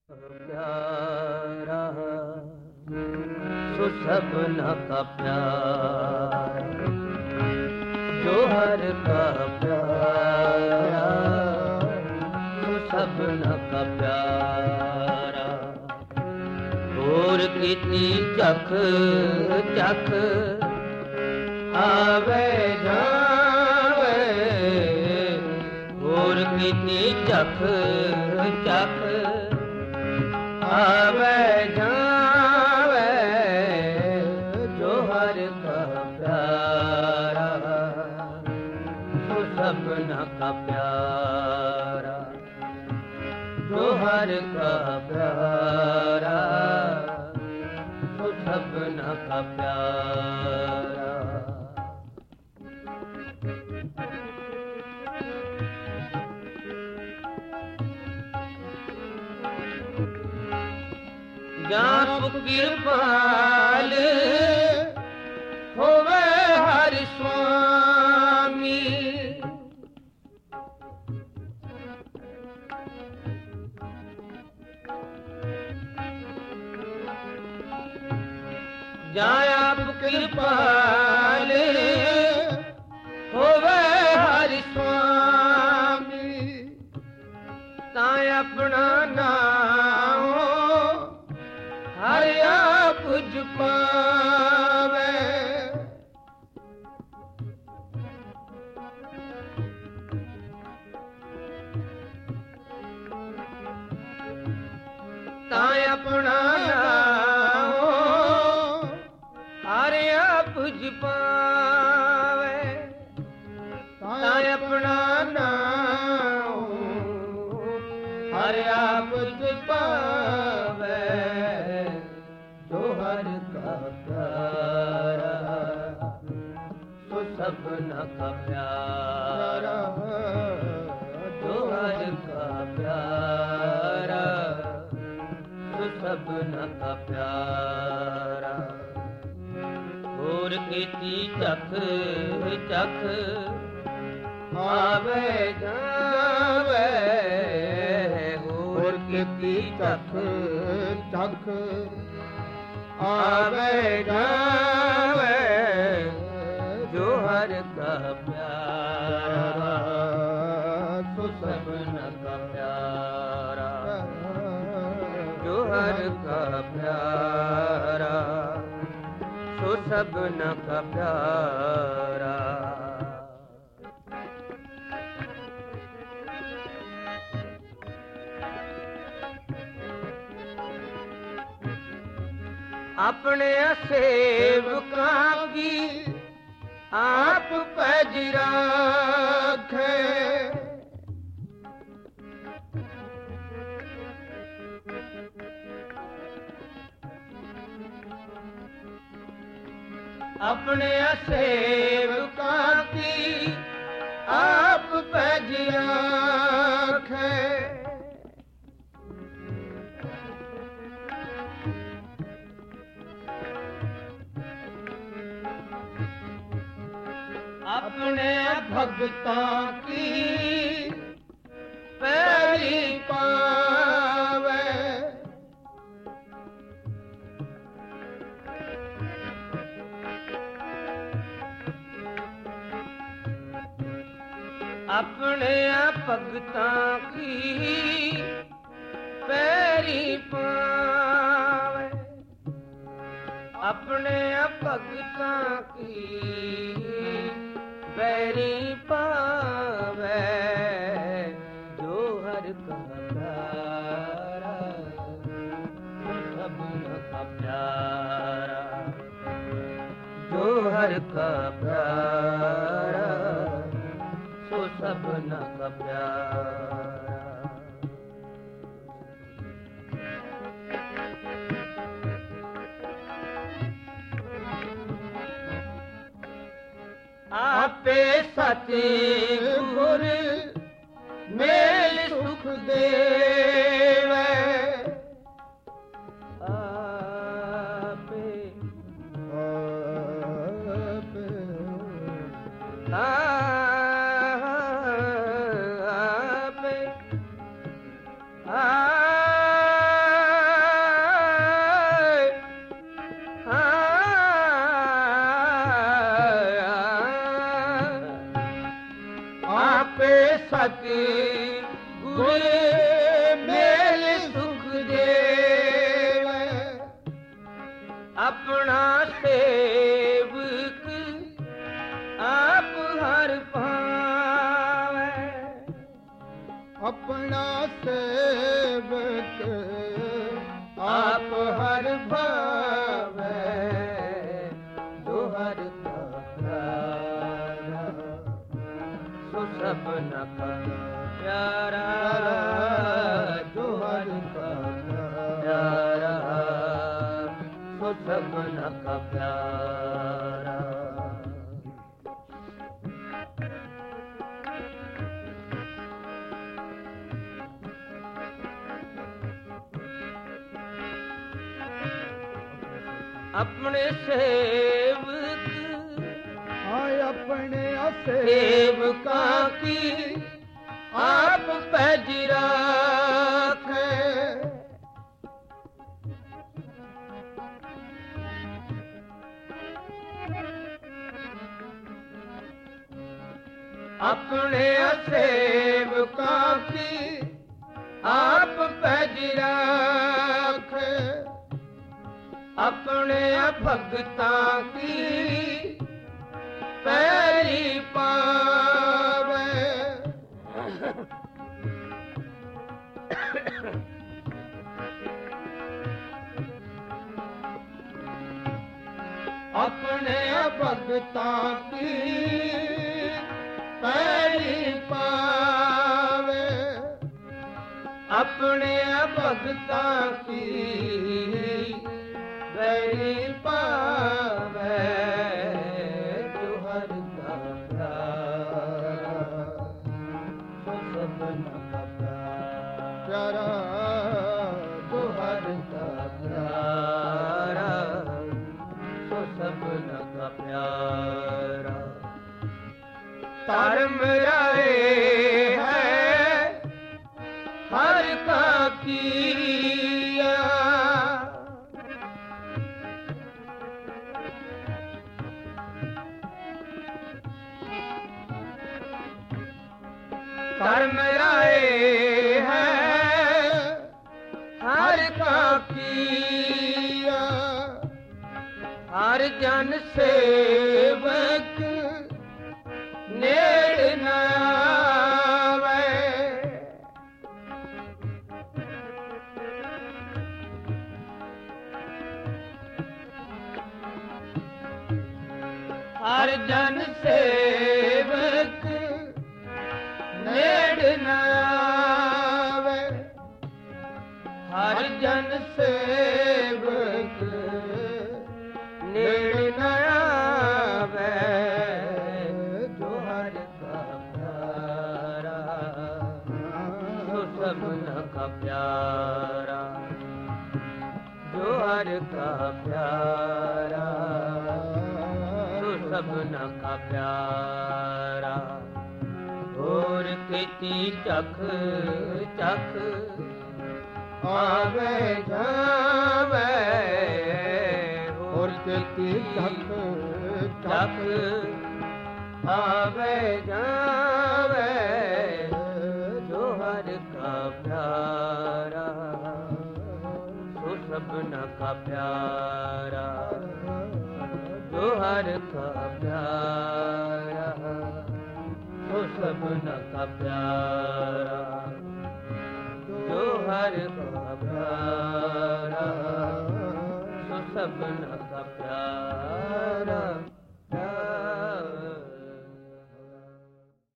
प्यारा सो सबना का प्यारा, जो हर का प्यारा सो सबना का प्यारा। और कितनी चख चख आवे जावे, और कितनी चख चख आवे जावे, जो हर का प्यारा सो सबना का प्यारा, जो हर का प्यारा सो सबना का प्यारा। जाप कृपाल होवे हर स्वामी, जाप कृपाल होवे हर स्वामी, ताय अपना नाम हर आप जपावे। ताय अपना नाम हर आप जपावे, ताय अपना नाम हर आप जपावे, जो हर का प्यारा सो सबना का प्यारा, जो हर का प्यारा सो सबना का प्यारा। और कितनी चख चख आवे जावे, और कितनी चख चख आवे जावे, जो हर का प्यारा सो सबना का प्यारा, जो हर का प्यारा सो सबना का प्यारा। अपने सेवकां की आप पैज राखे, अपने सेवकां की आप पैज राखे। अपने भक्तों की पैरी पावे, अपने भक्तों की पैरी पावे, अपने भक्तों की पैरी पावे, जो हर का प्यारा सबना का प्यारा, जो हर का प्यारा सो सबना का प्यारा। आपे सचे गुर मेल सुख देवे, आपे आपे सती गुर मेल सुख देवे अपना सेवक आप हर पावे अपना सेवक आप हर भावे जो हर का प्यारा सो सबन का प्यारा जो हर का प्यारा सो सबन का प्यारा अपने सेवक अपने सेवका की आप पैज राखे अपने सेवका की आप पैज राखे अपने भगता की पैरी पावे अपने भगता की पैरी पावे अपने भगता की पैरी पावे जो हर का प्यारा सो सबन का प्यारा जो हर का प्यारा सो सबन का प्यारा धर्म राय है हर का किया धर्म राय है हर का किया हर जन सेवक नेड़ न आवे हर जन सेवक नेड़ न आवे हर जन सेवक नेड़ न आवे जो हर का प्यारा सो सबन का प्यारा जो हर का प्यारा सो सबन का प्यारा और खेती चख चख आवे जावे और खेती चख चख आवे जावे जो हर का प्यारा सो सबन का प्यारा जो हर का प्यारा सो सबन का प्यारा जो हर का प्यारा सो सबन का प्यारा